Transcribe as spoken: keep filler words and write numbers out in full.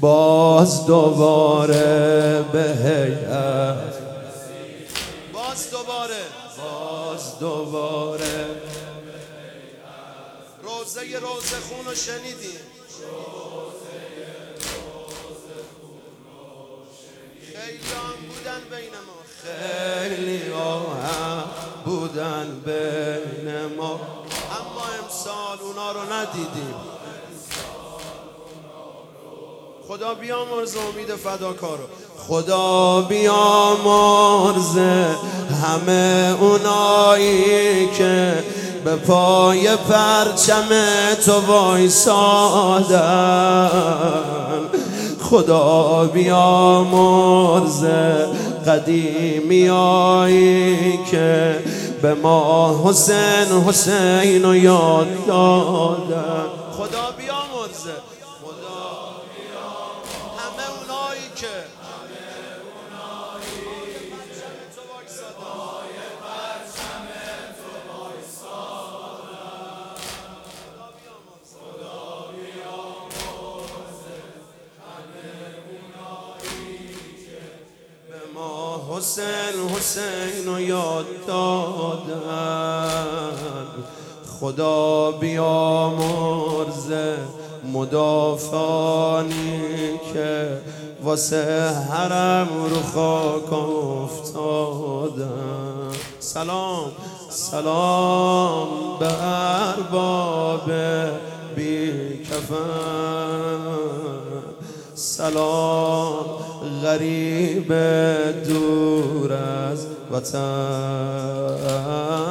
باز دوباره به هیئت، باز دوباره باز دوباره روزه روزه خون رو شنیدیم، خیلی هم بودن بین ما، خیلی هم بودن بین ما، اما امسال اونا رو ندیدیم. خدا بیامرز امید فداکارو، خدا بیامرز همه اونایی که به پای پرچم تو وایسادن. خدا بیامرز قدیمیایی که به ما حسین حسین رو یاد دادن. خدا بیامرزه همه اونایی که حسین حسین رو یاد دادن. خدا بیامرز مدافعانی که واسه حرم رو خاک افتادن. سلام سلام به ارباب بی کفن، سلام غریب دور از وطن.